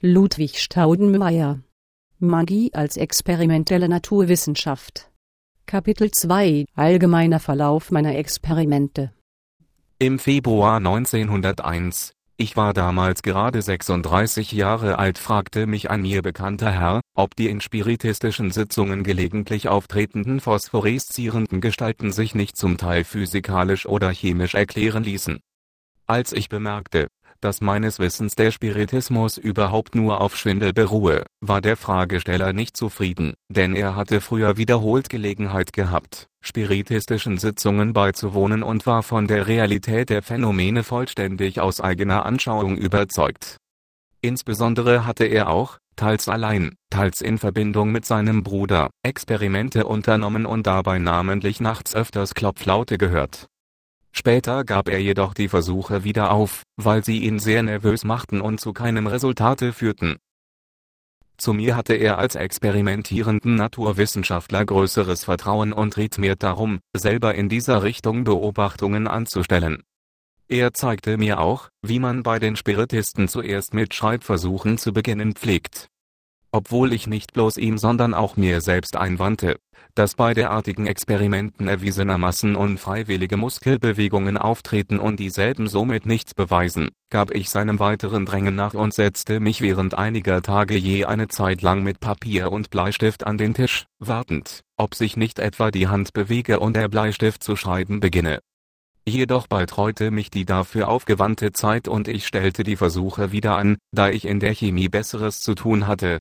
Ludwig Staudenmeier. Magie als experimentelle Naturwissenschaft. Kapitel 2 – Allgemeiner Verlauf meiner Experimente. Im Februar 1901, ich war damals gerade 36 Jahre alt, fragte mich ein mir bekannter Herr, ob die in spiritistischen Sitzungen gelegentlich auftretenden phosphoreszierenden Gestalten sich nicht zum Teil physikalisch oder chemisch erklären ließen. Als ich bemerkte, dass meines Wissens der Spiritismus überhaupt nur auf Schwindel beruhe, war der Fragesteller nicht zufrieden, denn er hatte früher wiederholt Gelegenheit gehabt, spiritistischen Sitzungen beizuwohnen und war von der Realität der Phänomene vollständig aus eigener Anschauung überzeugt. Insbesondere hatte er auch, teils allein, teils in Verbindung mit seinem Bruder, Experimente unternommen und dabei namentlich nachts öfters Klopflaute gehört. Später gab er jedoch die Versuche wieder auf, weil sie ihn sehr nervös machten und zu keinem Resultate führten. Zu mir hatte er als experimentierenden Naturwissenschaftler größeres Vertrauen und riet mir darum, selber in dieser Richtung Beobachtungen anzustellen. Er zeigte mir auch, wie man bei den Spiritisten zuerst mit Schreibversuchen zu beginnen pflegt. Obwohl ich nicht bloß ihm sondern auch mir selbst einwandte, dass bei derartigen Experimenten erwiesenermaßen unfreiwillige Muskelbewegungen auftreten und dieselben somit nichts beweisen, gab ich seinem weiteren Drängen nach und setzte mich während einiger Tage je eine Zeit lang mit Papier und Bleistift an den Tisch, wartend, ob sich nicht etwa die Hand bewege und der Bleistift zu schreiben beginne. Jedoch bald reute mich die dafür aufgewandte Zeit und ich stellte die Versuche wieder an, da ich in der Chemie Besseres zu tun hatte.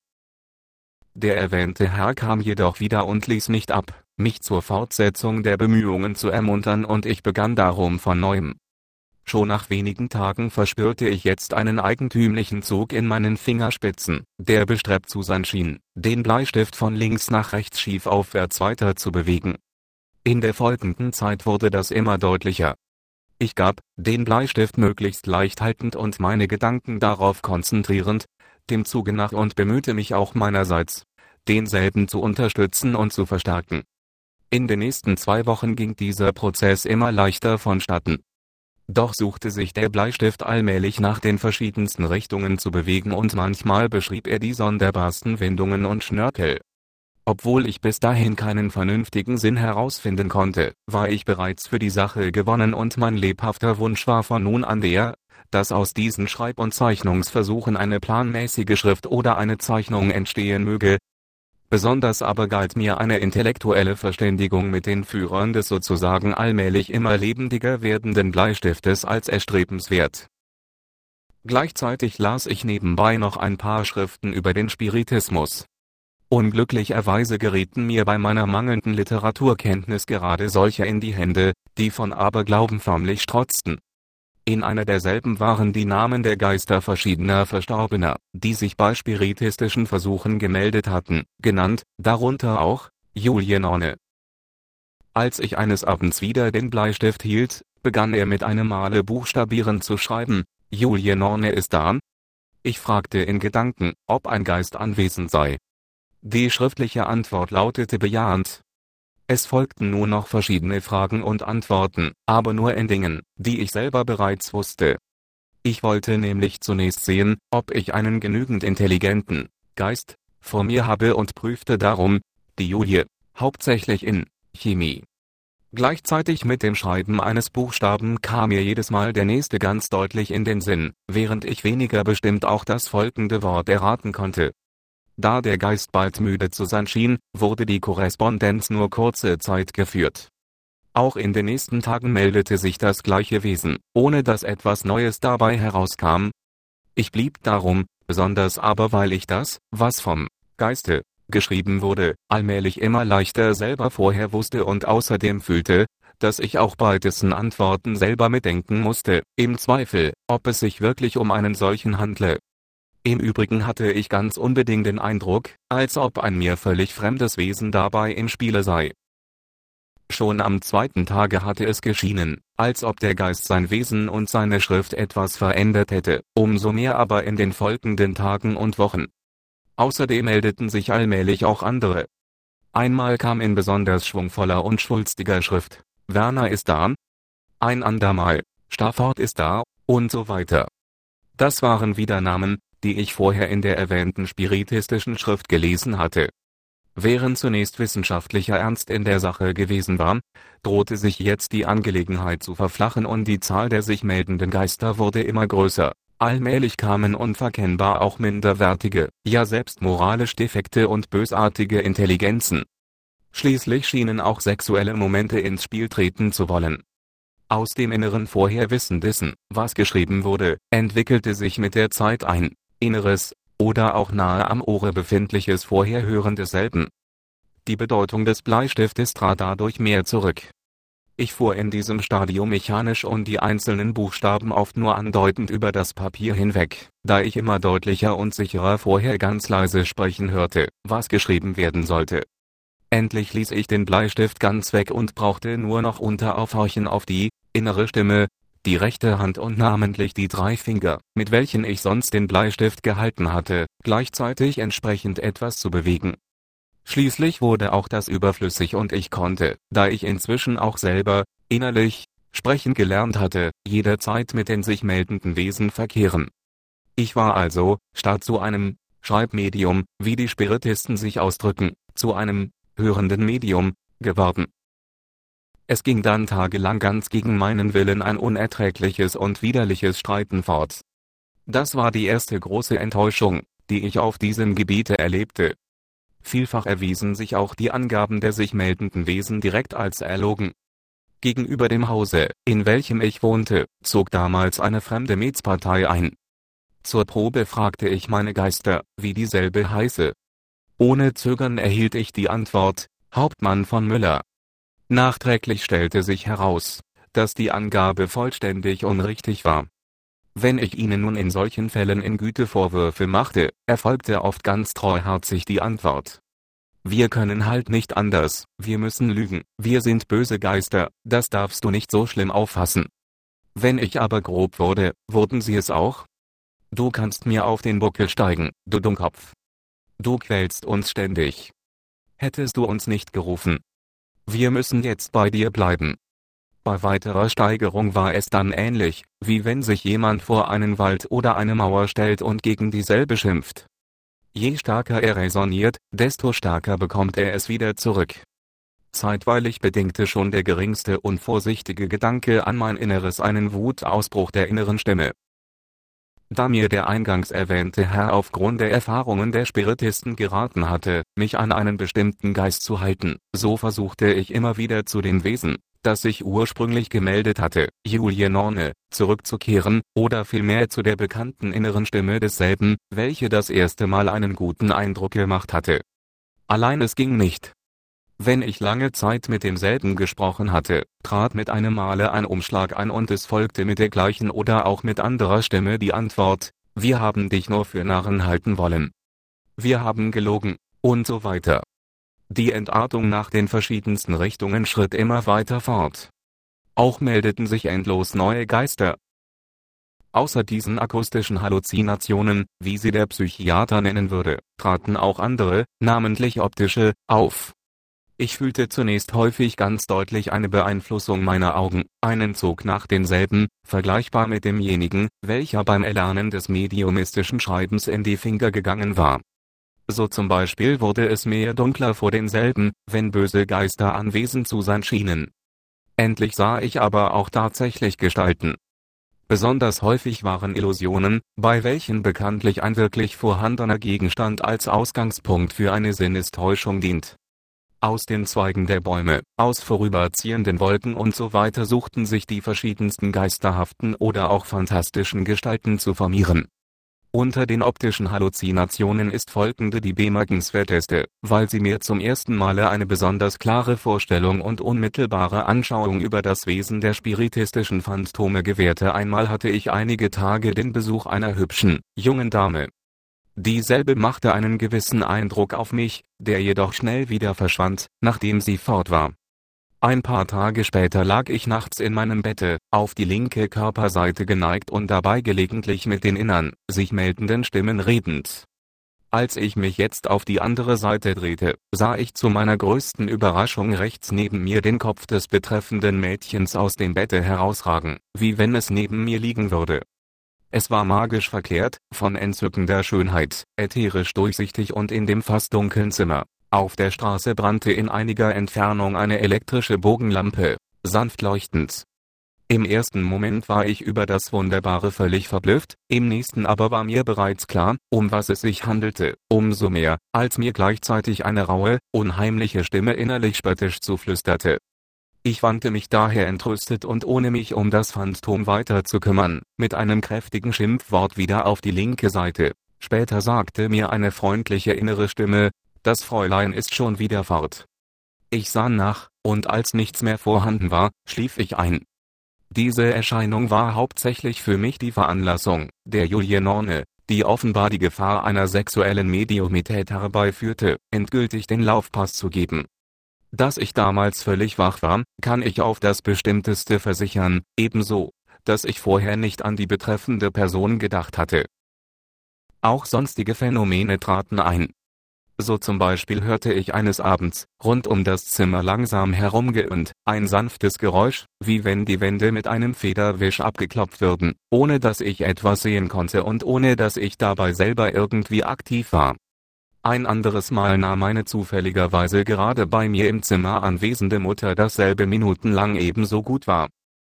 Der erwähnte Herr kam jedoch wieder und ließ nicht ab, mich zur Fortsetzung der Bemühungen zu ermuntern und ich begann darum von neuem. Schon nach wenigen Tagen verspürte ich jetzt einen eigentümlichen Zug in meinen Fingerspitzen, der bestrebt zu sein schien, den Bleistift von links nach rechts schief aufwärts weiter zu bewegen. In der folgenden Zeit wurde das immer deutlicher. Ich gab, den Bleistift möglichst leicht haltend und meine Gedanken darauf konzentrierend, dem Zuge nach und bemühte mich auch meinerseits, denselben zu unterstützen und zu verstärken. In den nächsten 2 Wochen ging dieser Prozess immer leichter vonstatten. Doch suchte sich der Bleistift allmählich nach den verschiedensten Richtungen zu bewegen und manchmal beschrieb er die sonderbarsten Wendungen und Schnörkel. Obwohl ich bis dahin keinen vernünftigen Sinn herausfinden konnte, war ich bereits für die Sache gewonnen und mein lebhafter Wunsch war von nun an der, dass aus diesen Schreib- und Zeichnungsversuchen eine planmäßige Schrift oder eine Zeichnung entstehen möge. Besonders aber galt mir eine intellektuelle Verständigung mit den Führern des sozusagen allmählich immer lebendiger werdenden Bleistiftes als erstrebenswert. Gleichzeitig las ich nebenbei noch ein paar Schriften über den Spiritismus. Unglücklicherweise gerieten mir bei meiner mangelnden Literaturkenntnis gerade solche in die Hände, die von Aberglauben förmlich strotzten. In einer derselben waren die Namen der Geister verschiedener Verstorbener, die sich bei spiritistischen Versuchen gemeldet hatten, genannt, darunter auch Julie Norne. Als ich eines Abends wieder den Bleistift hielt, begann er mit einem Male buchstabierend zu schreiben: Julie Norne ist da? Ich fragte in Gedanken, ob ein Geist anwesend sei. Die schriftliche Antwort lautete bejahend. Es folgten nur noch verschiedene Fragen und Antworten, aber nur in Dingen, die ich selber bereits wusste. Ich wollte nämlich zunächst sehen, ob ich einen genügend intelligenten Geist vor mir habe und prüfte darum die Julie, hauptsächlich in Chemie. Gleichzeitig mit dem Schreiben eines Buchstaben kam mir jedes Mal der nächste ganz deutlich in den Sinn, während ich weniger bestimmt auch das folgende Wort erraten konnte. Da der Geist bald müde zu sein schien, wurde die Korrespondenz nur kurze Zeit geführt. Auch in den nächsten Tagen meldete sich das gleiche Wesen, ohne dass etwas Neues dabei herauskam. Ich blieb darum, besonders aber weil ich das, was vom Geiste geschrieben wurde, allmählich immer leichter selber vorher wusste und außerdem fühlte, dass ich auch bei dessen Antworten selber mitdenken musste, im Zweifel, ob es sich wirklich um einen solchen handle. Im Übrigen hatte ich ganz unbedingt den Eindruck, als ob ein mir völlig fremdes Wesen dabei im Spiele sei. Schon am 2. Tage hatte es geschienen, als ob der Geist sein Wesen und seine Schrift etwas verändert hätte, umso mehr aber in den folgenden Tagen und Wochen. Außerdem meldeten sich allmählich auch andere. Einmal kam in besonders schwungvoller und schwulstiger Schrift: Werner ist da. Ein andermal: Stafford ist da, und so weiter. Das waren wieder Namen, die ich vorher in der erwähnten spiritistischen Schrift gelesen hatte. Während zunächst wissenschaftlicher Ernst in der Sache gewesen war, drohte sich jetzt die Angelegenheit zu verflachen und die Zahl der sich meldenden Geister wurde immer größer. Allmählich kamen unverkennbar auch minderwertige, ja selbst moralisch defekte und bösartige Intelligenzen. Schließlich schienen auch sexuelle Momente ins Spiel treten zu wollen. Aus dem inneren Vorherwissen dessen, was geschrieben wurde, entwickelte sich mit der Zeit ein inneres, oder auch nahe am Ohre befindliches Vorherhören desselben. Die Bedeutung des Bleistiftes trat dadurch mehr zurück. Ich fuhr in diesem Stadium mechanisch und die einzelnen Buchstaben oft nur andeutend über das Papier hinweg, da ich immer deutlicher und sicherer vorher ganz leise sprechen hörte, was geschrieben werden sollte. Endlich ließ ich den Bleistift ganz weg und brauchte nur noch Unteraufhorchen auf die innere Stimme, die rechte Hand und namentlich die 3 Finger, mit welchen ich sonst den Bleistift gehalten hatte, gleichzeitig entsprechend etwas zu bewegen. Schließlich wurde auch das überflüssig und ich konnte, da ich inzwischen auch selber, innerlich, sprechen gelernt hatte, jederzeit mit den sich meldenden Wesen verkehren. Ich war also, statt zu einem Schreibmedium, wie die Spiritisten sich ausdrücken, zu einem hörenden Medium geworden. Es ging dann tagelang ganz gegen meinen Willen ein unerträgliches und widerliches Streiten fort. Das war die erste große Enttäuschung, die ich auf diesem Gebiete erlebte. Vielfach erwiesen sich auch die Angaben der sich meldenden Wesen direkt als erlogen. Gegenüber dem Hause, in welchem ich wohnte, zog damals eine fremde Mietspartei ein. Zur Probe fragte ich meine Geister, wie dieselbe heiße. Ohne Zögern erhielt ich die Antwort: Hauptmann von Müller. Nachträglich stellte sich heraus, dass die Angabe vollständig unrichtig war. Wenn ich ihnen nun in solchen Fällen in Güte Vorwürfe machte, erfolgte oft ganz treuherzig die Antwort: Wir können halt nicht anders, wir müssen lügen, wir sind böse Geister, das darfst du nicht so schlimm auffassen. Wenn ich aber grob wurde, wurden sie es auch? Du kannst mir auf den Buckel steigen, du Dummkopf. Du quälst uns ständig. Hättest du uns nicht gerufen. Wir müssen jetzt bei dir bleiben. Bei weiterer Steigerung war es dann ähnlich, wie wenn sich jemand vor einen Wald oder eine Mauer stellt und gegen dieselbe schimpft. Je stärker er räsoniert, desto stärker bekommt er es wieder zurück. Zeitweilig bedingte schon der geringste unvorsichtige Gedanke an mein Inneres einen Wutausbruch der inneren Stimme. Da mir der eingangs erwähnte Herr aufgrund der Erfahrungen der Spiritisten geraten hatte, mich an einen bestimmten Geist zu halten, so versuchte ich immer wieder zu dem Wesen, das sich ursprünglich gemeldet hatte, Julie Norne, zurückzukehren, oder vielmehr zu der bekannten inneren Stimme desselben, welche das erste Mal einen guten Eindruck gemacht hatte. Allein es ging nicht. Wenn ich lange Zeit mit demselben gesprochen hatte, trat mit einem Male ein Umschlag ein und es folgte mit der gleichen oder auch mit anderer Stimme die Antwort: Wir haben dich nur für Narren halten wollen. Wir haben gelogen, und so weiter. Die Entartung nach den verschiedensten Richtungen schritt immer weiter fort. Auch meldeten sich endlos neue Geister. Außer diesen akustischen Halluzinationen, wie sie der Psychiater nennen würde, traten auch andere, namentlich optische, auf. Ich fühlte zunächst häufig ganz deutlich eine Beeinflussung meiner Augen, einen Zug nach denselben, vergleichbar mit demjenigen, welcher beim Erlernen des mediumistischen Schreibens in die Finger gegangen war. So zum Beispiel wurde es mir dunkler vor denselben, wenn böse Geister anwesend zu sein schienen. Endlich sah ich aber auch tatsächlich Gestalten. Besonders häufig waren Illusionen, bei welchen bekanntlich ein wirklich vorhandener Gegenstand als Ausgangspunkt für eine Sinnestäuschung dient. Aus den Zweigen der Bäume, aus vorüberziehenden Wolken usw. suchten sich die verschiedensten geisterhaften oder auch fantastischen Gestalten zu formieren. Unter den optischen Halluzinationen ist folgende die bemerkenswerteste, weil sie mir zum ersten Male eine besonders klare Vorstellung und unmittelbare Anschauung über das Wesen der spiritistischen Phantome gewährte. Einmal hatte ich einige Tage den Besuch einer hübschen, jungen Dame. Dieselbe machte einen gewissen Eindruck auf mich, der jedoch schnell wieder verschwand, nachdem sie fort war. Ein paar Tage später lag ich nachts in meinem Bette, auf die linke Körperseite geneigt und dabei gelegentlich mit den innern, sich meldenden Stimmen redend. Als ich mich jetzt auf die andere Seite drehte, sah ich zu meiner größten Überraschung rechts neben mir den Kopf des betreffenden Mädchens aus dem Bette herausragen, wie wenn es neben mir liegen würde. Es war magisch verklärt, von entzückender Schönheit, ätherisch durchsichtig und in dem fast dunklen Zimmer. Auf der Straße brannte in einiger Entfernung eine elektrische Bogenlampe, sanft leuchtend. Im ersten Moment war ich über das Wunderbare völlig verblüfft, im nächsten aber war mir bereits klar, um was es sich handelte, umso mehr, als mir gleichzeitig eine raue, unheimliche Stimme innerlich spöttisch zuflüsterte. Ich wandte mich daher entrüstet und ohne mich um das Phantom weiter zu kümmern, mit einem kräftigen Schimpfwort wieder auf die linke Seite. Später sagte mir eine freundliche innere Stimme: Das Fräulein ist schon wieder fort. Ich sah nach, und als nichts mehr vorhanden war, schlief ich ein. Diese Erscheinung war hauptsächlich für mich die Veranlassung der Julie Norne, die offenbar die Gefahr einer sexuellen Mediumität herbeiführte, endgültig den Laufpass zu geben. Dass ich damals völlig wach war, kann ich auf das Bestimmteste versichern, ebenso, dass ich vorher nicht an die betreffende Person gedacht hatte. Auch sonstige Phänomene traten ein. So zum Beispiel hörte ich eines Abends, rund um das Zimmer langsam herumgehend, ein sanftes Geräusch, wie wenn die Wände mit einem Federwisch abgeklopft würden, ohne dass ich etwas sehen konnte und ohne dass ich dabei selber irgendwie aktiv war. Ein anderes Mal nahm eine zufälligerweise gerade bei mir im Zimmer anwesende Mutter dasselbe minutenlang ebenso gut wahr.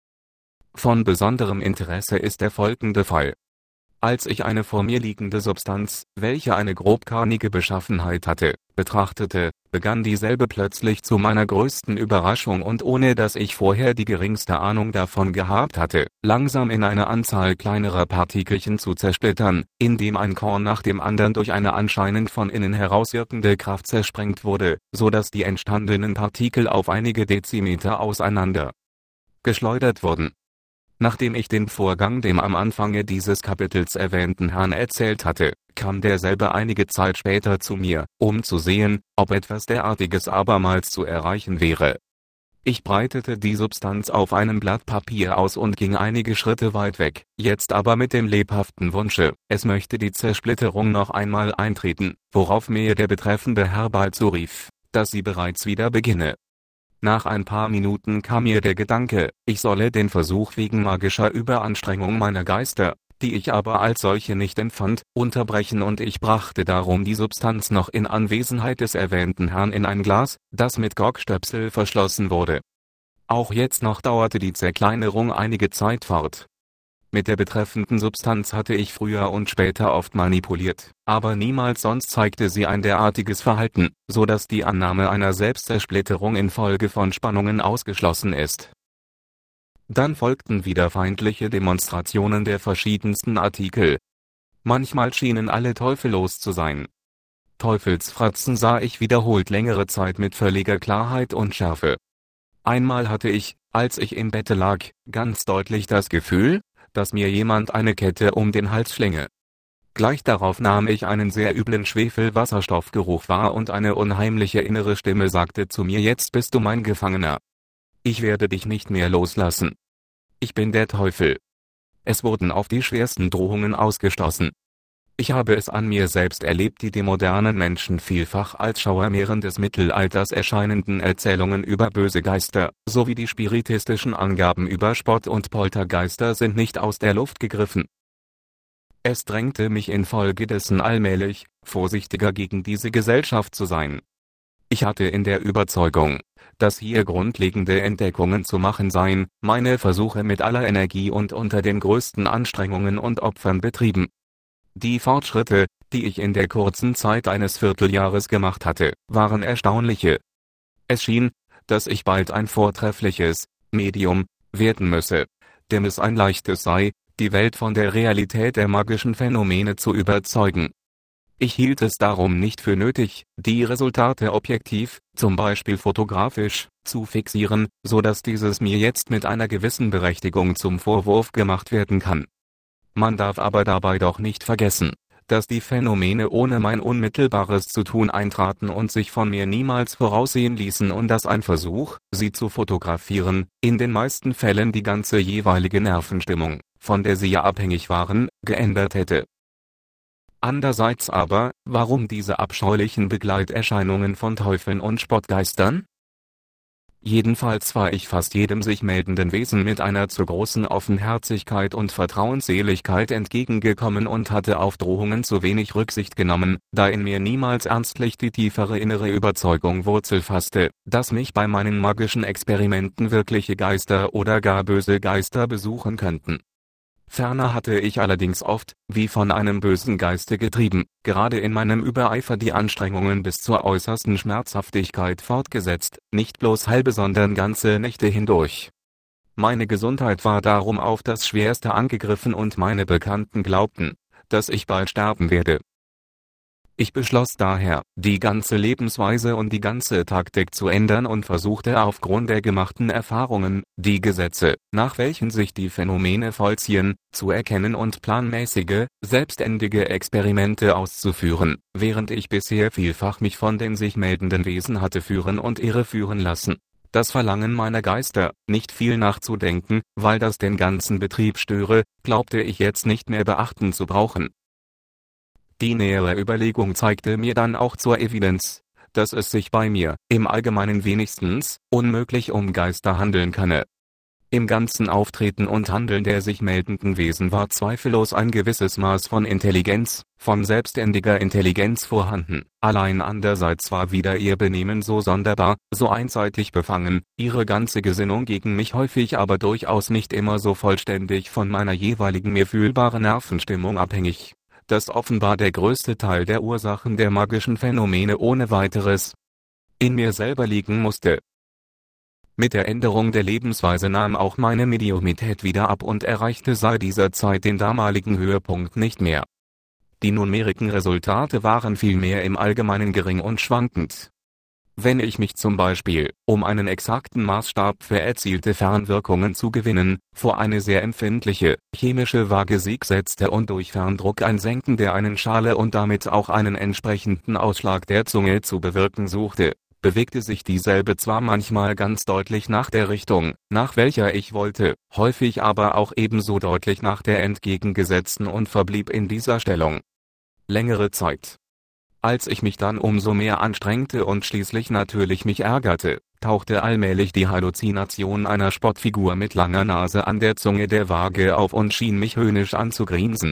Von besonderem Interesse ist der folgende Fall. Als ich eine vor mir liegende Substanz, welche eine grobkörnige Beschaffenheit hatte, betrachtete, begann dieselbe plötzlich zu meiner größten Überraschung und ohne dass ich vorher die geringste Ahnung davon gehabt hatte, langsam in eine Anzahl kleinerer Partikelchen zu zersplittern, indem ein Korn nach dem anderen durch eine anscheinend von innen herauswirkende Kraft zersprengt wurde, so dass die entstandenen Partikel auf einige Dezimeter auseinander geschleudert wurden. Nachdem ich den Vorgang dem am Anfange dieses Kapitels erwähnten Herrn erzählt hatte, kam derselbe einige Zeit später zu mir, um zu sehen, ob etwas derartiges abermals zu erreichen wäre. Ich breitete die Substanz auf einem Blatt Papier aus und ging einige Schritte weit weg, jetzt aber mit dem lebhaften Wunsche, es möchte die Zersplitterung noch einmal eintreten, worauf mir der betreffende Herr bald zurief, dass sie bereits wieder beginne. Nach ein paar Minuten kam mir der Gedanke, ich solle den Versuch wegen magischer Überanstrengung meiner Geister, die ich aber als solche nicht empfand, unterbrechen und ich brachte darum die Substanz noch in Anwesenheit des erwähnten Herrn in ein Glas, das mit Korkstöpsel verschlossen wurde. Auch jetzt noch dauerte die Zerkleinerung einige Zeit fort. Mit der betreffenden Substanz hatte ich früher und später oft manipuliert, aber niemals sonst zeigte sie ein derartiges Verhalten, so dass die Annahme einer Selbstzersplitterung infolge von Spannungen ausgeschlossen ist. Dann folgten wieder feindliche Demonstrationen der verschiedensten Artikel. Manchmal schienen alle teufellos zu sein. Teufelsfratzen sah ich wiederholt längere Zeit mit völliger Klarheit und Schärfe. Einmal hatte ich, als ich im Bette lag, ganz deutlich das Gefühl, dass mir jemand eine Kette um den Hals schlinge. Gleich darauf nahm ich einen sehr üblen Schwefelwasserstoffgeruch wahr und eine unheimliche innere Stimme sagte zu mir: Jetzt bist du mein Gefangener. Ich werde dich nicht mehr loslassen. Ich bin der Teufel. Es wurden auf die schwersten Drohungen ausgestoßen. Ich habe es an mir selbst erlebt, die dem modernen Menschen vielfach als Schauermeeren des Mittelalters erscheinenden Erzählungen über böse Geister, sowie die spiritistischen Angaben über Spott- und Poltergeister sind nicht aus der Luft gegriffen. Es drängte mich infolgedessen allmählich, vorsichtiger gegen diese Gesellschaft zu sein. Ich hatte in der Überzeugung, dass hier grundlegende Entdeckungen zu machen seien, meine Versuche mit aller Energie und unter den größten Anstrengungen und Opfern betrieben. Die Fortschritte, die ich in der kurzen Zeit eines Vierteljahres gemacht hatte, waren erstaunliche. Es schien, dass ich bald ein vortreffliches Medium werden müsse, dem es ein leichtes sei, die Welt von der Realität der magischen Phänomene zu überzeugen. Ich hielt es darum nicht für nötig, die Resultate objektiv, zum Beispiel fotografisch, zu fixieren, so dass dieses mir jetzt mit einer gewissen Berechtigung zum Vorwurf gemacht werden kann. Man darf aber dabei doch nicht vergessen, dass die Phänomene ohne mein unmittelbares Zutun eintraten und sich von mir niemals voraussehen ließen und dass ein Versuch, sie zu fotografieren, in den meisten Fällen die ganze jeweilige Nervenstimmung, von der sie ja abhängig waren, geändert hätte. Andererseits aber, warum diese abscheulichen Begleiterscheinungen von Teufeln und Spottgeistern? Jedenfalls war ich fast jedem sich meldenden Wesen mit einer zu großen Offenherzigkeit und Vertrauensseligkeit entgegengekommen und hatte auf Drohungen zu wenig Rücksicht genommen, da in mir niemals ernstlich die tiefere innere Überzeugung Wurzel fasste, dass mich bei meinen magischen Experimenten wirkliche Geister oder gar böse Geister besuchen könnten. Ferner hatte ich allerdings oft, wie von einem bösen Geiste getrieben, gerade in meinem Übereifer die Anstrengungen bis zur äußersten Schmerzhaftigkeit fortgesetzt, nicht bloß halbe sondern ganze Nächte hindurch. Meine Gesundheit war darum auf das Schwerste angegriffen und meine Bekannten glaubten, dass ich bald sterben werde. Ich beschloss daher, die ganze Lebensweise und die ganze Taktik zu ändern und versuchte aufgrund der gemachten Erfahrungen, die Gesetze, nach welchen sich die Phänomene vollziehen, zu erkennen und planmäßige, selbständige Experimente auszuführen, während ich bisher vielfach mich von den sich meldenden Wesen hatte führen und irreführen lassen. Das Verlangen meiner Geister, nicht viel nachzudenken, weil das den ganzen Betrieb störe, glaubte ich jetzt nicht mehr beachten zu brauchen. Die nähere Überlegung zeigte mir dann auch zur Evidenz, dass es sich bei mir, im Allgemeinen wenigstens, unmöglich um Geister handeln könne. Im ganzen Auftreten und Handeln der sich meldenden Wesen war zweifellos ein gewisses Maß von Intelligenz, von selbstständiger Intelligenz vorhanden. Allein andererseits war wieder ihr Benehmen so sonderbar, so einseitig befangen, ihre ganze Gesinnung gegen mich häufig aber durchaus nicht immer so vollständig von meiner jeweiligen mir fühlbaren Nervenstimmung abhängig, dass offenbar der größte Teil der Ursachen der magischen Phänomene ohne weiteres in mir selber liegen musste. Mit der Änderung der Lebensweise nahm auch meine Mediumität wieder ab und erreichte seit dieser Zeit den damaligen Höhepunkt nicht mehr. Die numerischen Resultate waren vielmehr im Allgemeinen gering und schwankend. Wenn ich mich zum Beispiel, um einen exakten Maßstab für erzielte Fernwirkungen zu gewinnen, vor eine sehr empfindliche, chemische Waage setzte und durch Ferndruck ein Senken der einen Schale und damit auch einen entsprechenden Ausschlag der Zunge zu bewirken suchte, bewegte sich dieselbe zwar manchmal ganz deutlich nach der Richtung, nach welcher ich wollte, häufig aber auch ebenso deutlich nach der entgegengesetzten und verblieb in dieser Stellung längere Zeit. Als ich mich dann umso mehr anstrengte und schließlich natürlich mich ärgerte, tauchte allmählich die Halluzination einer Spottfigur mit langer Nase an der Zunge der Waage auf und schien mich höhnisch anzugrinsen.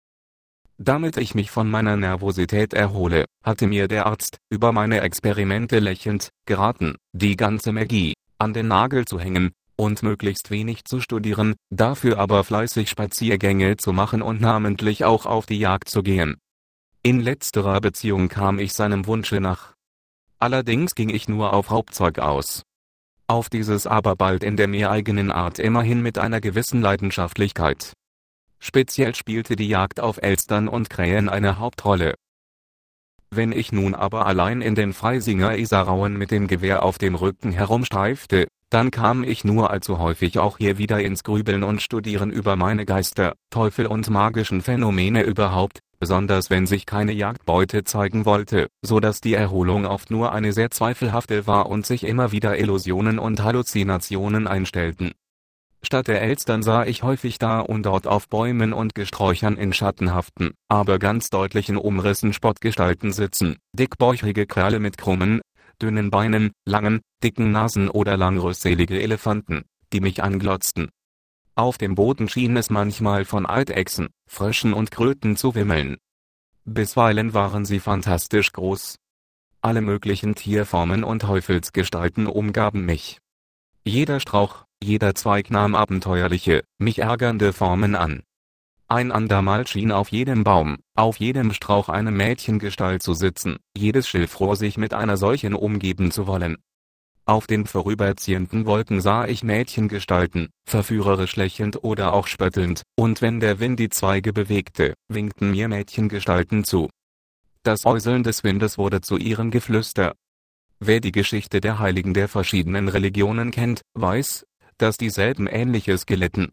Damit ich mich von meiner Nervosität erhole, hatte mir der Arzt, über meine Experimente lächelnd, geraten, die ganze Magie an den Nagel zu hängen und möglichst wenig zu studieren, dafür aber fleißig Spaziergänge zu machen und namentlich auch auf die Jagd zu gehen. In letzterer Beziehung kam ich seinem Wunsche nach. Allerdings ging ich nur auf Raubzeug aus. Auf dieses aber bald in der mir eigenen Art immerhin mit einer gewissen Leidenschaftlichkeit. Speziell spielte die Jagd auf Elstern und Krähen eine Hauptrolle. Wenn ich nun aber allein in den Freisinger Isarauen mit dem Gewehr auf dem Rücken herumstreifte, dann kam ich nur allzu häufig auch hier wieder ins Grübeln und Studieren über meine Geister, Teufel und magischen Phänomene überhaupt, besonders wenn sich keine Jagdbeute zeigen wollte, so dass die Erholung oft nur eine sehr zweifelhafte war und sich immer wieder Illusionen und Halluzinationen einstellten. Statt der Elstern sah ich häufig da und dort auf Bäumen und Gesträuchern in schattenhaften, aber ganz deutlichen Umrissen Spottgestalten sitzen, dickbäuchige Kerle mit krummen, dünnen Beinen, langen, dicken Nasen oder langrüsselige Elefanten, die mich anglotzten. Auf dem Boden schien es manchmal von Eidechsen, Fröschen und Kröten zu wimmeln. Bisweilen waren sie fantastisch groß. Alle möglichen Tierformen und Teufelsgestalten umgaben mich. Jeder Strauch, jeder Zweig nahm abenteuerliche, mich ärgernde Formen an. Ein andermal schien auf jedem Baum, auf jedem Strauch eine Mädchengestalt zu sitzen, jedes Schilfrohr sich mit einer solchen umgeben zu wollen. Auf den vorüberziehenden Wolken sah ich Mädchengestalten, verführerisch lächelnd oder auch spöttelnd, und wenn der Wind die Zweige bewegte, winkten mir Mädchengestalten zu. Das Säuseln des Windes wurde zu ihrem Geflüster. Wer die Geschichte der Heiligen der verschiedenen Religionen kennt, weiß, dass dieselben Ähnliches gelitten.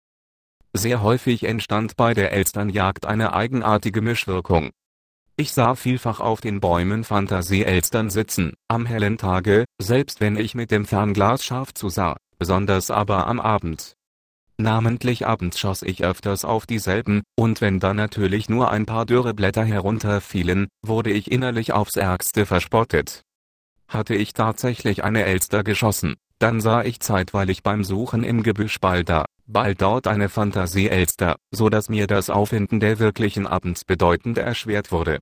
Sehr häufig entstand bei der Elsternjagd eine eigenartige Mischwirkung. Ich sah vielfach auf den Bäumen Fantasie-Elstern sitzen, am hellen Tage, selbst wenn ich mit dem Fernglas scharf zusah, besonders aber am Abend. Namentlich abends schoss ich öfters auf dieselben, und wenn dann natürlich nur ein paar dürre Blätter herunterfielen, wurde ich innerlich aufs Ärgste verspottet. hatte ich tatsächlich eine Elster geschossen. Dann sah ich zeitweilig beim Suchen im Gebüsch bald dort eine Fantasie-Elster, so dass mir das Auffinden der wirklichen abends bedeutend erschwert wurde.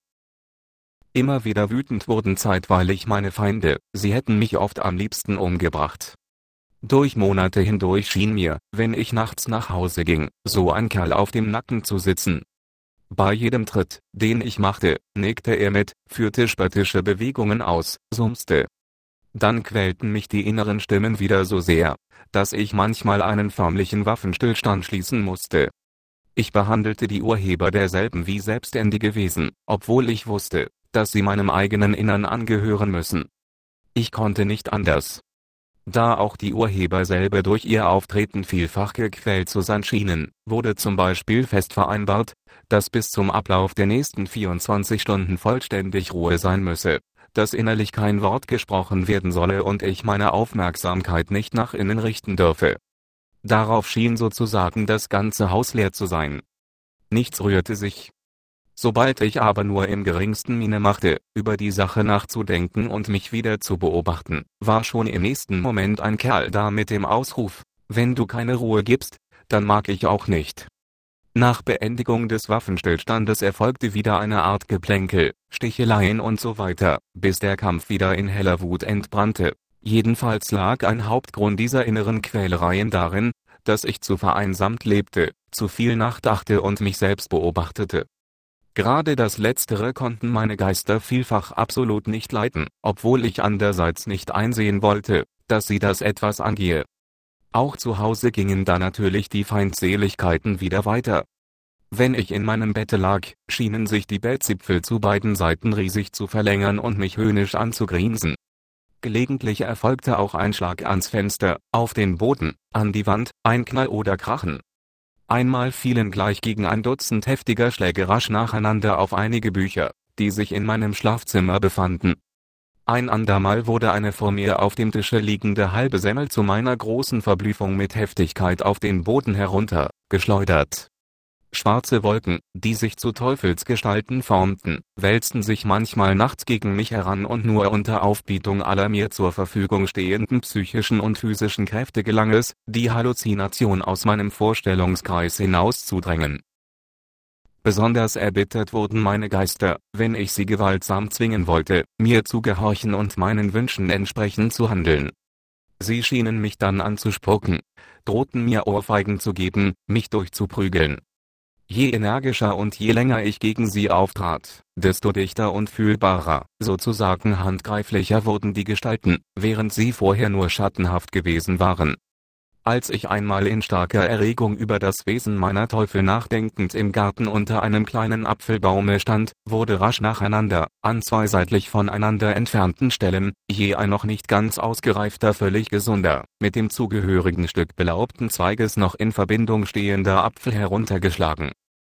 Immer wieder wütend wurden zeitweilig meine Feinde, sie hätten mich oft am liebsten umgebracht. Durch Monate hindurch schien mir, wenn ich nachts nach Hause ging, so ein Kerl auf dem Nacken zu sitzen. Bei jedem Tritt, den ich machte, nickte er mit, führte spöttische Bewegungen aus, summste. Dann quälten mich die inneren Stimmen wieder so sehr, dass ich manchmal einen förmlichen Waffenstillstand schließen musste. Ich behandelte die Urheber derselben wie selbstständige Wesen, obwohl ich wusste, dass sie meinem eigenen Innern angehören müssen. Ich konnte nicht anders. Da auch die Urheber selber durch ihr Auftreten vielfach gequält zu sein schienen, wurde zum Beispiel fest vereinbart, dass bis zum Ablauf der nächsten 24 Stunden vollständig Ruhe sein müsse, dass innerlich kein Wort gesprochen werden solle und ich meine Aufmerksamkeit nicht nach innen richten dürfe. Darauf schien sozusagen das ganze Haus leer zu sein. Nichts rührte sich. Sobald ich aber nur im geringsten Miene machte, über die Sache nachzudenken und mich wieder zu beobachten, war schon im nächsten Moment ein Kerl da mit dem Ausruf: „Wenn du keine Ruhe gibst, dann mag ich auch nicht." Nach Beendigung des Waffenstillstandes erfolgte wieder eine Art Geplänkel, Sticheleien und so weiter, bis der Kampf wieder in heller Wut entbrannte. Jedenfalls lag ein Hauptgrund dieser inneren Quälereien darin, dass ich zu vereinsamt lebte, zu viel nachdachte und mich selbst beobachtete. Gerade das Letztere konnten meine Geister vielfach absolut nicht leiden, obwohl ich andererseits nicht einsehen wollte, dass sie das etwas angehe. Auch zu Hause gingen da natürlich die Feindseligkeiten wieder weiter. Wenn ich in meinem Bette lag, schienen sich die Bettzipfel zu beiden Seiten riesig zu verlängern und mich höhnisch anzugrinsen. Gelegentlich erfolgte auch ein Schlag ans Fenster, auf den Boden, an die Wand, ein Knall oder Krachen. Einmal fielen gleich gegen ein Dutzend heftiger Schläge rasch nacheinander auf einige Bücher, die sich in meinem Schlafzimmer befanden. Ein andermal wurde eine vor mir auf dem Tische liegende halbe Semmel zu meiner großen Verblüffung mit Heftigkeit auf den Boden herunter, geschleudert. Schwarze Wolken, die sich zu Teufelsgestalten formten, wälzten sich manchmal nachts gegen mich heran und nur unter Aufbietung aller mir zur Verfügung stehenden psychischen und physischen Kräfte gelang es, die Halluzination aus meinem Vorstellungskreis hinauszudrängen. Besonders erbittert wurden meine Geister, wenn ich sie gewaltsam zwingen wollte, mir zu gehorchen und meinen Wünschen entsprechend zu handeln. Sie schienen mich dann anzuspucken, drohten mir Ohrfeigen zu geben, mich durchzuprügeln. Je energischer und je länger ich gegen sie auftrat, desto dichter und fühlbarer, sozusagen handgreiflicher wurden die Gestalten, während sie vorher nur schattenhaft gewesen waren. Als ich einmal in starker Erregung über das Wesen meiner Teufel nachdenkend im Garten unter einem kleinen Apfelbaume stand, wurde rasch nacheinander, an zwei seitlich voneinander entfernten Stellen, je ein noch nicht ganz ausgereifter völlig gesunder, mit dem zugehörigen Stück belaubten Zweiges noch in Verbindung stehender Apfel heruntergeschlagen.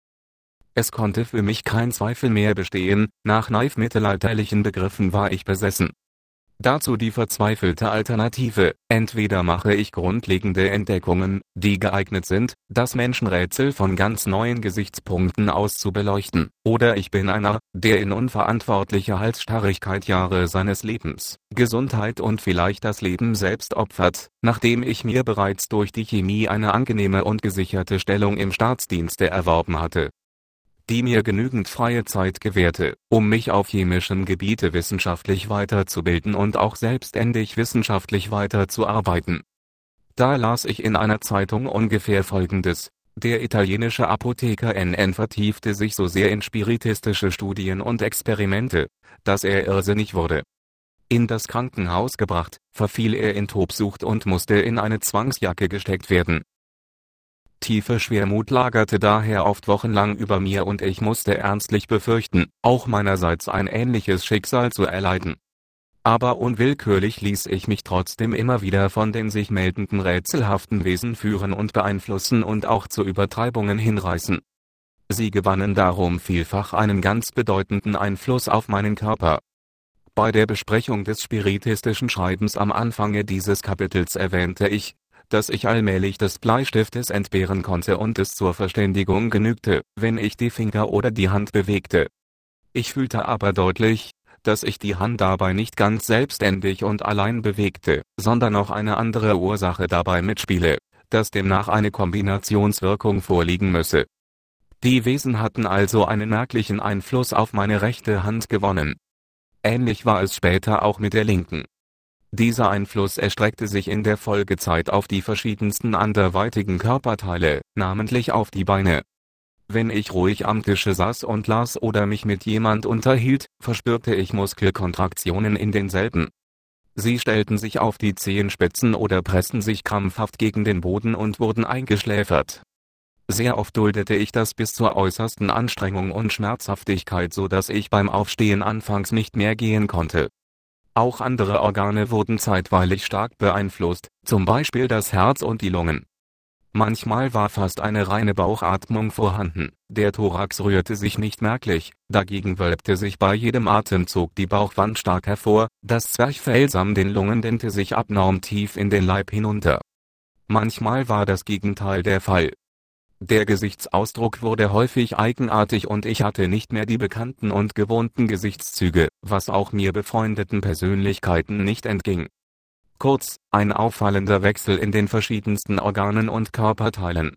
Es konnte für mich kein Zweifel mehr bestehen, nach naiv-mittelalterlichen Begriffen war ich besessen. Dazu die verzweifelte Alternative: entweder mache ich grundlegende Entdeckungen, die geeignet sind, das Menschenrätsel von ganz neuen Gesichtspunkten aus zu beleuchten, oder ich bin einer, der in unverantwortlicher Halsstarrigkeit Jahre seines Lebens, Gesundheit und vielleicht das Leben selbst opfert, nachdem ich mir bereits durch die Chemie eine angenehme und gesicherte Stellung im Staatsdienste erworben hatte, die mir genügend freie Zeit gewährte, um mich auf chemischem Gebiete wissenschaftlich weiterzubilden und auch selbstständig wissenschaftlich weiterzuarbeiten. Da las ich in einer Zeitung ungefähr Folgendes: Der italienische Apotheker NN vertiefte sich so sehr in spiritistische Studien und Experimente, dass er irrsinnig wurde. In das Krankenhaus gebracht, verfiel er in Tobsucht und musste in eine Zwangsjacke gesteckt werden. Tiefe Schwermut lagerte daher oft wochenlang über mir und ich musste ernstlich befürchten, auch meinerseits ein ähnliches Schicksal zu erleiden. Aber unwillkürlich ließ ich mich trotzdem immer wieder von den sich meldenden rätselhaften Wesen führen und beeinflussen und auch zu Übertreibungen hinreißen. Sie gewannen darum vielfach einen ganz bedeutenden Einfluss auf meinen Körper. Bei der Besprechung des spiritistischen Schreibens am Anfange dieses Kapitels erwähnte ich, dass ich allmählich des Bleistiftes entbehren konnte und es zur Verständigung genügte, wenn ich die Finger oder die Hand bewegte. Ich fühlte aber deutlich, dass ich die Hand dabei nicht ganz selbstständig und allein bewegte, sondern auch eine andere Ursache dabei mitspiele, dass demnach eine Kombinationswirkung vorliegen müsse. Die Wesen hatten also einen merklichen Einfluss auf meine rechte Hand gewonnen. Ähnlich war es später auch mit der linken. Dieser Einfluss erstreckte sich in der Folgezeit auf die verschiedensten anderweitigen Körperteile, namentlich auf die Beine. Wenn ich ruhig am Tische saß und las oder mich mit jemand unterhielt, verspürte ich Muskelkontraktionen in denselben. Sie stellten sich auf die Zehenspitzen oder pressten sich krampfhaft gegen den Boden und wurden eingeschläfert. Sehr oft duldete ich das bis zur äußersten Anstrengung und Schmerzhaftigkeit, so dass ich beim Aufstehen anfangs nicht mehr gehen konnte. Auch andere Organe wurden zeitweilig stark beeinflusst, zum Beispiel das Herz und die Lungen. Manchmal war fast eine reine Bauchatmung vorhanden, der Thorax rührte sich nicht merklich, dagegen wölbte sich bei jedem Atemzug die Bauchwand stark hervor, das Zwerchfell samt den Lungen dehnte sich abnorm tief in den Leib hinunter. Manchmal war das Gegenteil der Fall. Der Gesichtsausdruck wurde häufig eigenartig und ich hatte nicht mehr die bekannten und gewohnten Gesichtszüge, was auch mir befreundeten Persönlichkeiten nicht entging. Kurz, ein auffallender Wechsel in den verschiedensten Organen und Körperteilen.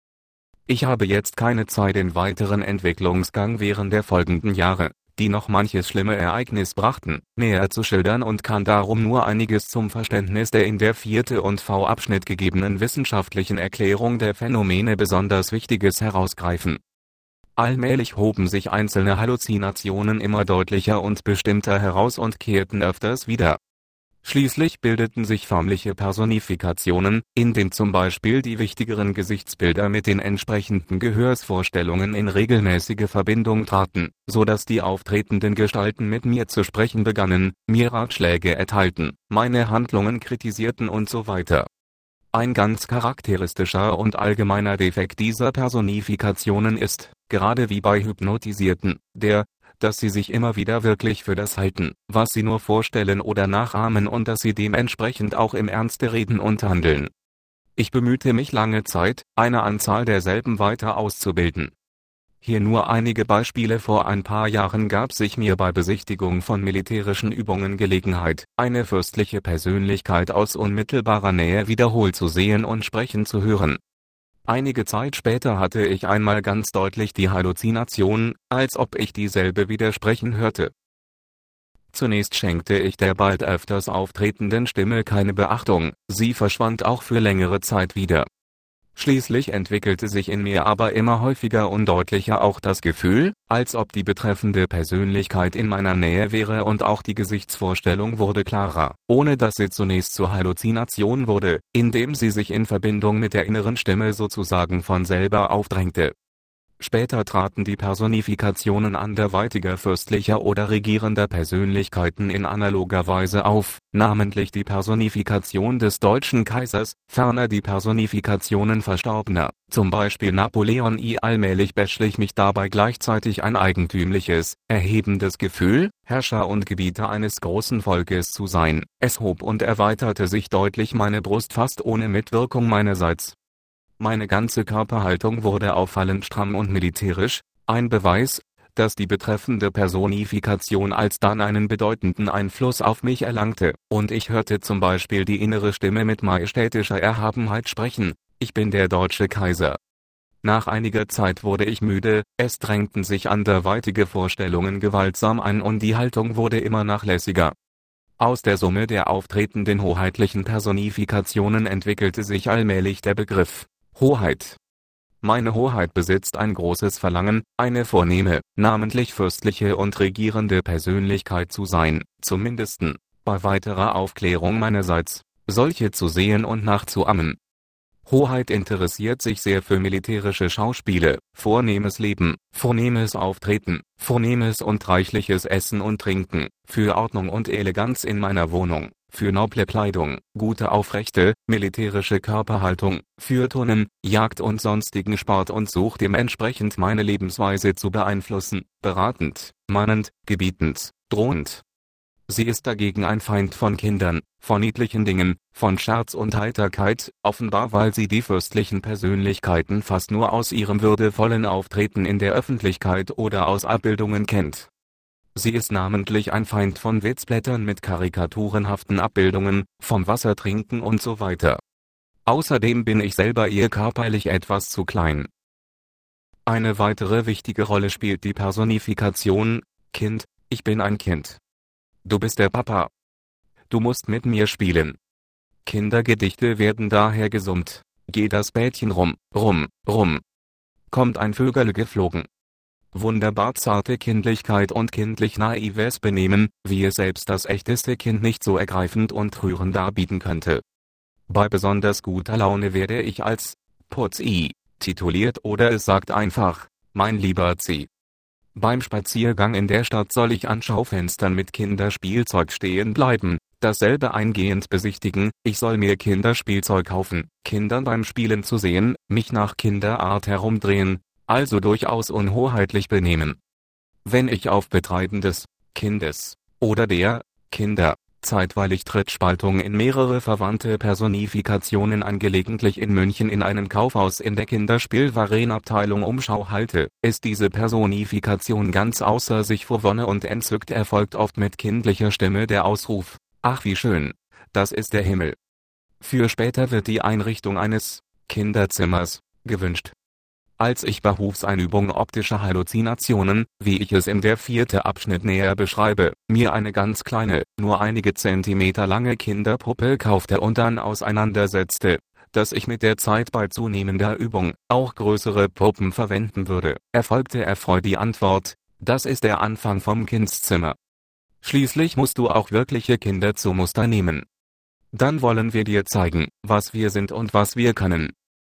Ich habe jetzt keine Zeit, den weiteren Entwicklungsgang während der folgenden Jahre, die noch manches schlimme Ereignis brachten, näher zu schildern und kann darum nur einiges zum Verständnis der in der 4. und V-Abschnitt gegebenen wissenschaftlichen Erklärung der Phänomene besonders Wichtiges herausgreifen. Allmählich hoben sich einzelne Halluzinationen immer deutlicher und bestimmter heraus und kehrten öfters wieder. Schließlich bildeten sich förmliche Personifikationen, in denen zum Beispiel die wichtigeren Gesichtsbilder mit den entsprechenden Gehörsvorstellungen in regelmäßige Verbindung traten, so dass die auftretenden Gestalten mit mir zu sprechen begannen, mir Ratschläge erteilten, meine Handlungen kritisierten usw. Ein ganz charakteristischer und allgemeiner Defekt dieser Personifikationen ist, gerade wie bei Hypnotisierten, dass sie sich immer wieder wirklich für das halten, was sie nur vorstellen oder nachahmen und dass sie dementsprechend auch im Ernste reden und handeln. Ich bemühte mich lange Zeit, eine Anzahl derselben weiter auszubilden. Hier nur einige Beispiele: Vor ein paar Jahren gab sich mir bei Besichtigung von militärischen Übungen Gelegenheit, eine fürstliche Persönlichkeit aus unmittelbarer Nähe wiederholt zu sehen und sprechen zu hören. Einige Zeit später hatte ich einmal ganz deutlich die Halluzination, als ob ich dieselbe wieder sprechen hörte. Zunächst schenkte ich der bald öfters auftretenden Stimme keine Beachtung, sie verschwand auch für längere Zeit wieder. Schließlich entwickelte sich in mir aber immer häufiger und deutlicher auch das Gefühl, als ob die betreffende Persönlichkeit in meiner Nähe wäre, und auch die Gesichtsvorstellung wurde klarer, ohne dass sie zunächst zur Halluzination wurde, indem sie sich in Verbindung mit der inneren Stimme sozusagen von selber aufdrängte. Später traten die Personifikationen anderweitiger fürstlicher oder regierender Persönlichkeiten in analoger Weise auf, namentlich die Personifikation des deutschen Kaisers, ferner die Personifikationen Verstorbener, zum Beispiel Napoleon I. Allmählich beschlich mich dabei gleichzeitig ein eigentümliches, erhebendes Gefühl, Herrscher und Gebieter eines großen Volkes zu sein. Es hob und erweiterte sich deutlich meine Brust fast ohne Mitwirkung meinerseits. Meine ganze Körperhaltung wurde auffallend stramm und militärisch, ein Beweis, dass die betreffende Personifikation alsdann einen bedeutenden Einfluss auf mich erlangte, und ich hörte zum Beispiel die innere Stimme mit majestätischer Erhabenheit sprechen: Ich bin der deutsche Kaiser. Nach einiger Zeit wurde ich müde, es drängten sich anderweitige Vorstellungen gewaltsam ein und die Haltung wurde immer nachlässiger. Aus der Summe der auftretenden hoheitlichen Personifikationen entwickelte sich allmählich der Begriff Hoheit. Meine Hoheit besitzt ein großes Verlangen, eine vornehme, namentlich fürstliche und regierende Persönlichkeit zu sein, zumindest bei weiterer Aufklärung meinerseits, solche zu sehen und nachzuahmen. Hoheit interessiert sich sehr für militärische Schauspiele, vornehmes Leben, vornehmes Auftreten, vornehmes und reichliches Essen und Trinken, für Ordnung und Eleganz in meiner Wohnung, für noble Kleidung, gute aufrechte, militärische Körperhaltung, für Turnen, Jagd und sonstigen Sport und sucht dementsprechend meine Lebensweise zu beeinflussen, beratend, mahnend, gebietend, drohend. Sie ist dagegen ein Feind von Kindern, von niedlichen Dingen, von Scherz und Heiterkeit, offenbar weil sie die fürstlichen Persönlichkeiten fast nur aus ihrem würdevollen Auftreten in der Öffentlichkeit oder aus Abbildungen kennt. Sie ist namentlich ein Feind von Witzblättern mit karikaturenhaften Abbildungen, vom Wassertrinken und so weiter. Außerdem bin ich selber ihr körperlich etwas zu klein. Eine weitere wichtige Rolle spielt die Personifikation: Kind, ich bin ein Kind. Du bist der Papa. Du musst mit mir spielen. Kindergedichte werden daher gesummt: Geht das Bällchen rum, rum, rum. Kommt ein Vögel geflogen. Wunderbar zarte Kindlichkeit und kindlich naives Benehmen, wie es selbst das echteste Kind nicht so ergreifend und rührend darbieten könnte. Bei besonders guter Laune werde ich als Putzi tituliert oder es sagt einfach: Mein lieber Z. Beim Spaziergang in der Stadt soll ich an Schaufenstern mit Kinderspielzeug stehen bleiben, dasselbe eingehend besichtigen. Ich soll mir Kinderspielzeug kaufen, Kindern beim Spielen zu sehen, mich nach Kinderart herumdrehen, also durchaus unhoheitlich benehmen. Wenn ich auf Betreiben des Kindes oder der Kinder zeitweilig Trittspaltung in mehrere verwandte Personifikationen angelegentlich in München in einem Kaufhaus in der Kinderspielwarenabteilung Umschau halte, ist diese Personifikation ganz außer sich vor Wonne und entzückt erfolgt oft mit kindlicher Stimme der Ausruf: Ach wie schön, das ist der Himmel. Für später wird die Einrichtung eines Kinderzimmers gewünscht. Als ich Behufseinübung optischer Halluzinationen, wie ich es im der 4. Abschnitt näher beschreibe, mir eine ganz kleine, nur einige Zentimeter lange Kinderpuppe kaufte und dann auseinandersetzte, dass ich mit der Zeit bei zunehmender Übung auch größere Puppen verwenden würde, erfolgte erfreut die Antwort: Das ist der Anfang vom Kindszimmer. Schließlich musst du auch wirkliche Kinder zu Muster nehmen. Dann wollen wir dir zeigen, was wir sind und was wir können.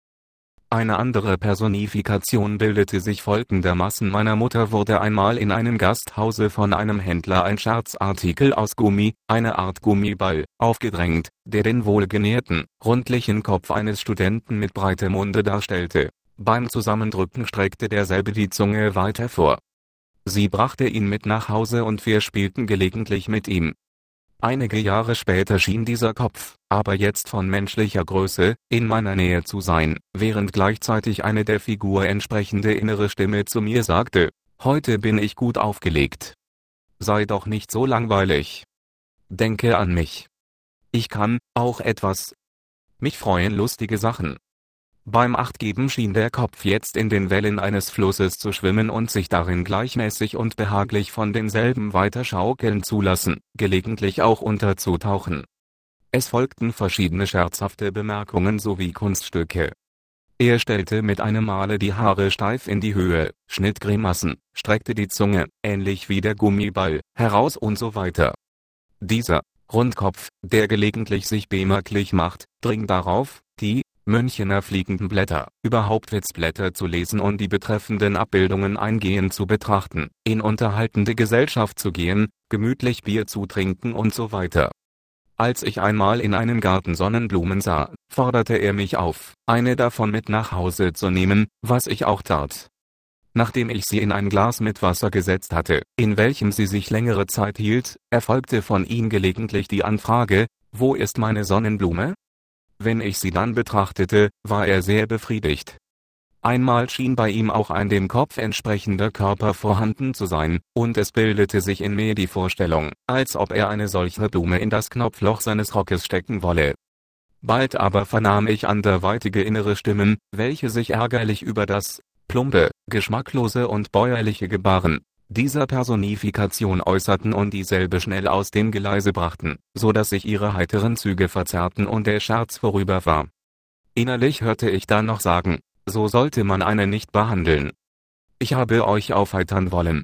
Eine andere Personifikation bildete sich folgendermaßen: Meiner Mutter wurde einmal in einem Gasthause von einem Händler ein Scherzartikel aus Gummi, eine Art Gummiball, aufgedrängt, der den wohlgenährten, rundlichen Kopf eines Studenten mit breitem Munde darstellte. Beim Zusammendrücken streckte derselbe die Zunge weit hervor. Sie brachte ihn mit nach Hause und wir spielten gelegentlich mit ihm. Einige Jahre später schien dieser Kopf, aber jetzt von menschlicher Größe, in meiner Nähe zu sein, während gleichzeitig eine der Figur entsprechende innere Stimme zu mir sagte: Heute bin ich gut aufgelegt. Sei doch nicht so langweilig. Denke an mich. Ich kann, auch etwas. Mich freuen lustige Sachen. Beim Achtgeben schien der Kopf jetzt in den Wellen eines Flusses zu schwimmen und sich darin gleichmäßig und behaglich von denselben weiter schaukeln zu lassen, gelegentlich auch unterzutauchen. Es folgten verschiedene scherzhafte Bemerkungen sowie Kunststücke. Er stellte mit einem Male die Haare steif in die Höhe, schnitt Grimassen, streckte die Zunge, ähnlich wie der Gummiball, heraus und so weiter. Dieser Rundkopf, der gelegentlich sich bemerklich macht, dringt darauf, die Münchener fliegenden Blätter, überhaupt Witzblätter zu lesen und die betreffenden Abbildungen eingehend zu betrachten, in unterhaltende Gesellschaft zu gehen, gemütlich Bier zu trinken und so weiter. Als ich einmal in einem Garten Sonnenblumen sah, forderte er mich auf, eine davon mit nach Hause zu nehmen, was ich auch tat. Nachdem ich sie in ein Glas mit Wasser gesetzt hatte, in welchem sie sich längere Zeit hielt, erfolgte von ihm gelegentlich die Anfrage: Wo ist meine Sonnenblume? Wenn ich sie dann betrachtete, war er sehr befriedigt. Einmal schien bei ihm auch ein dem Kopf entsprechender Körper vorhanden zu sein, und es bildete sich in mir die Vorstellung, als ob er eine solche Blume in das Knopfloch seines Rockes stecken wolle. Bald aber vernahm ich anderweitige innere Stimmen, welche sich ärgerlich über das plumpe, geschmacklose und bäuerliche Gebaren dieser Personifikation äußerten und dieselbe schnell aus dem Geleise brachten, so dass sich ihre heiteren Züge verzerrten und der Scherz vorüber war. Innerlich hörte ich dann noch sagen: So sollte man einen nicht behandeln. Ich habe euch aufheitern wollen.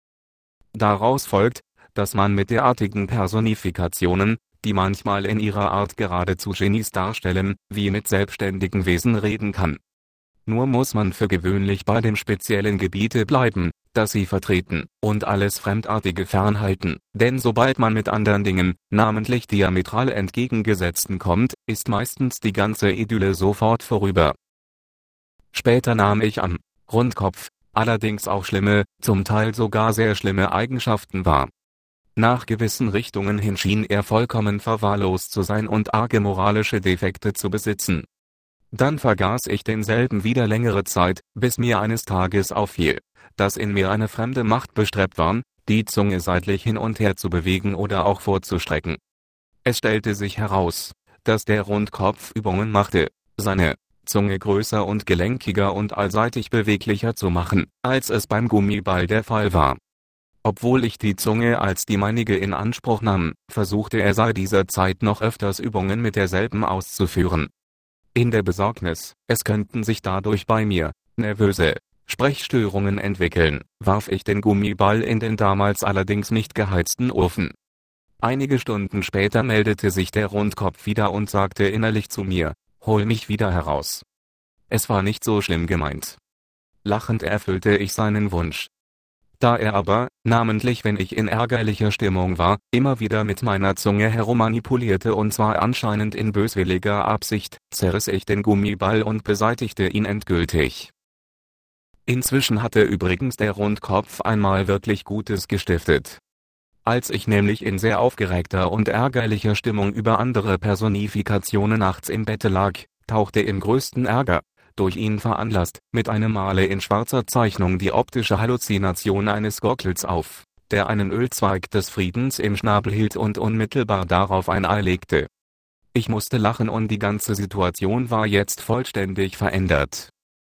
Daraus folgt, dass man mit derartigen Personifikationen, die manchmal in ihrer Art geradezu Genies darstellen, wie mit selbstständigen Wesen reden kann. Nur muss man für gewöhnlich bei dem speziellen Gebiete bleiben, das sie vertreten, und alles Fremdartige fernhalten, denn sobald man mit anderen Dingen, namentlich diametral entgegengesetzten kommt, ist meistens die ganze Idylle sofort vorüber. Später nahm ich am Rundkopf allerdings auch schlimme, zum Teil sogar sehr schlimme Eigenschaften wahr. Nach gewissen Richtungen hin schien er vollkommen verwahrlost zu sein und arge moralische Defekte zu besitzen. Dann vergaß ich denselben wieder längere Zeit, bis mir eines Tages auffiel, dass in mir eine fremde Macht bestrebt war, die Zunge seitlich hin und her zu bewegen oder auch vorzustrecken. Es stellte sich heraus, dass der Rundkopf Übungen machte, seine Zunge größer und gelenkiger und allseitig beweglicher zu machen, als es beim Gummiball der Fall war. Obwohl ich die Zunge als die meinige in Anspruch nahm, versuchte er seit dieser Zeit noch öfters Übungen mit derselben auszuführen. In der Besorgnis, es könnten sich dadurch bei mir nervöse Sprechstörungen entwickeln, warf ich den Gummiball in den damals allerdings nicht geheizten Ofen. Einige Stunden später meldete sich der Rundkopf wieder und sagte innerlich zu mir: „Hol mich wieder heraus." Es war nicht so schlimm gemeint. Lachend erfüllte ich seinen Wunsch. Da er aber, namentlich wenn ich in ärgerlicher Stimmung war, immer wieder mit meiner Zunge herummanipulierte und zwar anscheinend in böswilliger Absicht, zerriss ich den Gummiball und beseitigte ihn endgültig. Inzwischen hatte übrigens der Rundkopf einmal wirklich Gutes gestiftet. Als ich nämlich in sehr aufgeregter und ärgerlicher Stimmung über andere Personifikationen nachts im Bette lag, tauchte im größten Ärger, durch ihn veranlasst, mit einem Male in schwarzer Zeichnung die optische Halluzination eines Gockels auf, der einen Ölzweig des Friedens im Schnabel hielt und unmittelbar darauf ein Ei legte. Ich musste lachen und die ganze Situation war jetzt vollständig verändert.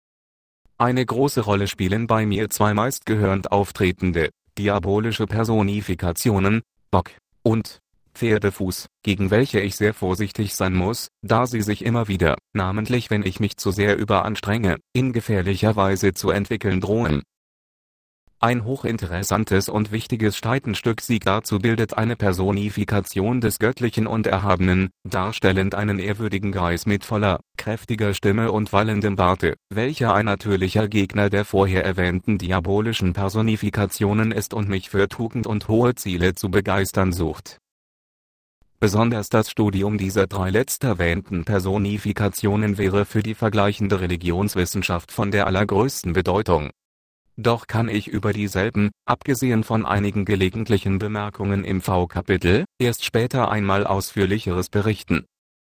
Eine große Rolle spielen bei mir zwei meistgehörend auftretende, diabolische Personifikationen, Bock und Pferdefuß, gegen welche ich sehr vorsichtig sein muss, da sie sich immer wieder, namentlich wenn ich mich zu sehr überanstrenge, in gefährlicher Weise zu entwickeln drohen. Ein hochinteressantes und wichtiges Seitenstück Sieg dazu bildet eine Personifikation des Göttlichen und Erhabenen, darstellend einen ehrwürdigen Greis mit voller, kräftiger Stimme und wallendem Barte, welcher ein natürlicher Gegner der vorher erwähnten diabolischen Personifikationen ist und mich für Tugend und hohe Ziele zu begeistern sucht. Besonders das Studium dieser drei letzterwähnten Personifikationen wäre für die vergleichende Religionswissenschaft von der allergrößten Bedeutung. Doch kann ich über dieselben, abgesehen von einigen gelegentlichen Bemerkungen im V-Kapitel, erst später einmal ausführlicheres berichten.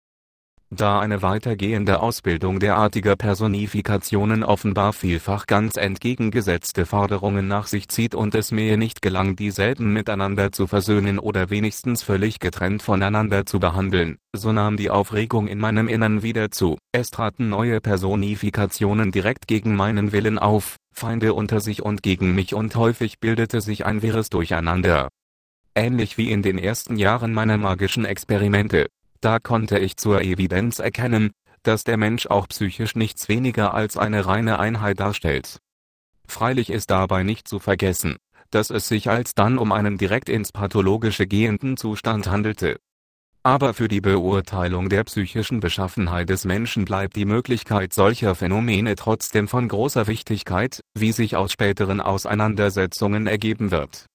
Da eine weitergehende Ausbildung derartiger Personifikationen offenbar vielfach ganz entgegengesetzte Forderungen nach sich zieht und es mir nicht gelang, dieselben miteinander zu versöhnen oder wenigstens völlig getrennt voneinander zu behandeln, so nahm die Aufregung in meinem Innern wieder zu. Es traten neue Personifikationen direkt gegen meinen Willen auf, Feinde unter sich und gegen mich, und häufig bildete sich ein wirres Durcheinander. Ähnlich wie in den ersten Jahren meiner magischen Experimente. Da konnte ich zur Evidenz erkennen, dass der Mensch auch psychisch nichts weniger als eine reine Einheit darstellt. Freilich ist dabei nicht zu vergessen, dass es sich alsdann um einen direkt ins Pathologische gehenden Zustand handelte. Aber für die Beurteilung der psychischen Beschaffenheit des Menschen bleibt die Möglichkeit solcher Phänomene trotzdem von großer Wichtigkeit, wie sich aus späteren Auseinandersetzungen ergeben wird.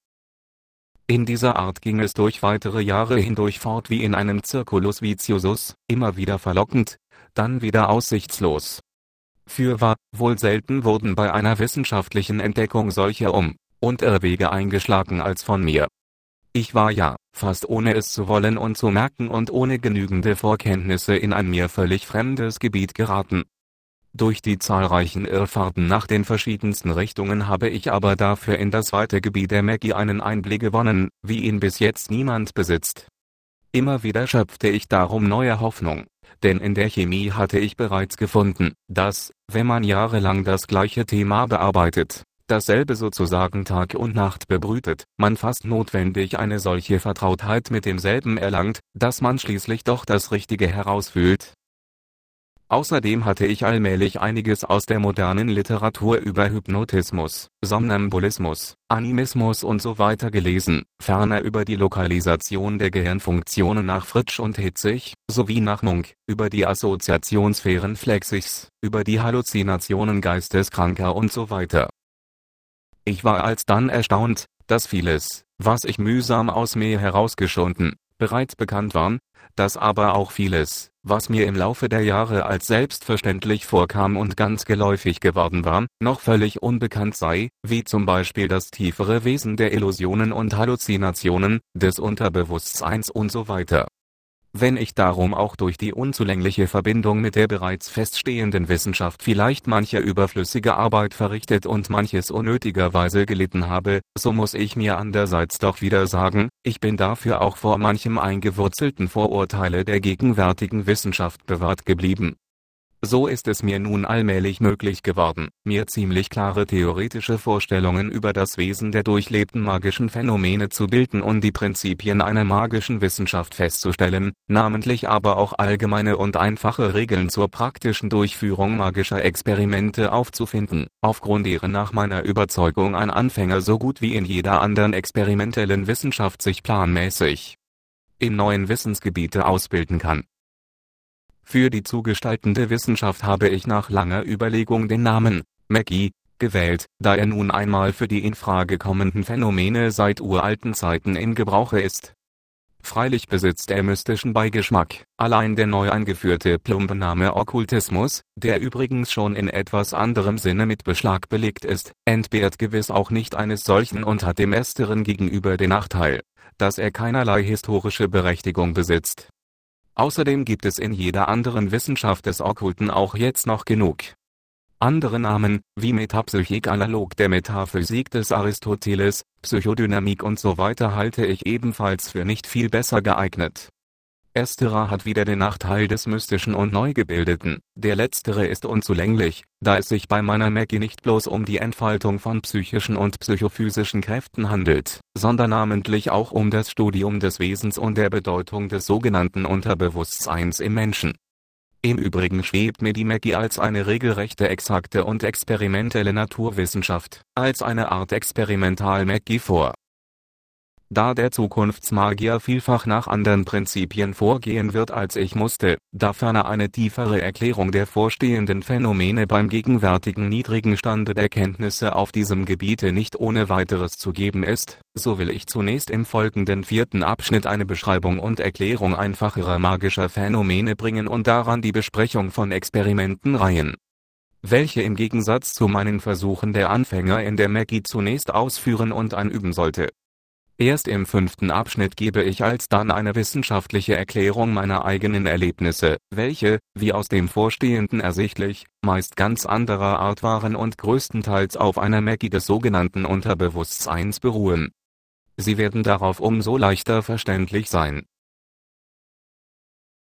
In dieser Art ging es durch weitere Jahre hindurch fort wie in einem Circulus viciosus, immer wieder verlockend, dann wieder aussichtslos. Fürwahr, wohl selten wurden bei einer wissenschaftlichen Entdeckung solche und Irrwege eingeschlagen als von mir. Ich war ja, fast ohne es zu wollen und zu merken und ohne genügende Vorkenntnisse in ein mir völlig fremdes Gebiet geraten. Durch die zahlreichen Irrfahrten nach den verschiedensten Richtungen habe ich aber dafür in das weite Gebiet der Magie einen Einblick gewonnen, wie ihn bis jetzt niemand besitzt. Immer wieder schöpfte ich darum neue Hoffnung, denn in der Chemie hatte ich bereits gefunden, dass, wenn man jahrelang das gleiche Thema bearbeitet, dasselbe sozusagen Tag und Nacht bebrütet, man fast notwendig eine solche Vertrautheit mit demselben erlangt, dass man schließlich doch das Richtige herausfühlt. Außerdem hatte ich allmählich einiges aus der modernen Literatur über Hypnotismus, Somnambulismus, Animismus usw. gelesen, ferner über die Lokalisation der Gehirnfunktionen nach Fritsch und Hitzig, sowie nach Munk, über die Assoziationssphären Flexigs, über die Halluzinationen Geisteskranker usw. Ich war alsdann erstaunt, dass vieles, was ich mühsam aus mir herausgeschunden, bereits bekannt war, dass aber auch vieles, was mir im Laufe der Jahre als selbstverständlich vorkam und ganz geläufig geworden war, noch völlig unbekannt sei, wie zum Beispiel das tiefere Wesen der Illusionen und Halluzinationen, des Unterbewusstseins usw. Wenn ich darum auch durch die unzulängliche Verbindung mit der bereits feststehenden Wissenschaft vielleicht manche überflüssige Arbeit verrichtet und manches unnötigerweise gelitten habe, so muss ich mir andererseits doch wieder sagen, ich bin dafür auch vor manchem eingewurzelten Vorurteile der gegenwärtigen Wissenschaft bewahrt geblieben. So ist es mir nun allmählich möglich geworden, mir ziemlich klare theoretische Vorstellungen über das Wesen der durchlebten magischen Phänomene zu bilden und die Prinzipien einer magischen Wissenschaft festzustellen, namentlich aber auch allgemeine und einfache Regeln zur praktischen Durchführung magischer Experimente aufzufinden, aufgrund deren nach meiner Überzeugung ein Anfänger so gut wie in jeder anderen experimentellen Wissenschaft sich planmäßig in neuen Wissensgebiete ausbilden kann. Für die zu gestaltende Wissenschaft habe ich nach langer Überlegung den Namen Magie gewählt, da er nun einmal für die in Frage kommenden Phänomene seit uralten Zeiten in Gebrauche ist. Freilich besitzt er mystischen Beigeschmack. Allein der neu eingeführte plumpe Name Okkultismus, der übrigens schon in etwas anderem Sinne mit Beschlag belegt ist, entbehrt gewiss auch nicht eines solchen und hat dem Ersteren gegenüber den Nachteil, dass er keinerlei historische Berechtigung besitzt. Außerdem gibt es in jeder anderen Wissenschaft des Okkulten auch jetzt noch genug andere Namen, wie Metapsychik analog der Metaphysik des Aristoteles, Psychodynamik und so weiter halte ich ebenfalls für nicht viel besser geeignet. Ersterer hat wieder den Nachteil des Mystischen und Neugebildeten, der letztere ist unzulänglich, da es sich bei meiner Magie nicht bloß um die Entfaltung von psychischen und psychophysischen Kräften handelt, sondern namentlich auch um das Studium des Wesens und der Bedeutung des sogenannten Unterbewusstseins im Menschen. Im Übrigen schwebt mir die Magie als eine regelrechte exakte und experimentelle Naturwissenschaft, als eine Art Experimental-Magie vor. Da der Zukunftsmagier vielfach nach anderen Prinzipien vorgehen wird als ich musste, da ferner eine tiefere Erklärung der vorstehenden Phänomene beim gegenwärtigen niedrigen Stande der Kenntnisse auf diesem Gebiete nicht ohne weiteres zu geben ist, so will ich zunächst im folgenden 4. Abschnitt eine Beschreibung und Erklärung einfacherer magischer Phänomene bringen und daran die Besprechung von Experimenten reihen, welche im Gegensatz zu meinen Versuchen der Anfänger in der Magie zunächst ausführen und einüben sollte. Erst im 5. Abschnitt gebe ich alsdann eine wissenschaftliche Erklärung meiner eigenen Erlebnisse, welche, wie aus dem Vorstehenden ersichtlich, meist ganz anderer Art waren und größtenteils auf einer Magie des sogenannten Unterbewusstseins beruhen. Sie werden darauf umso leichter verständlich sein,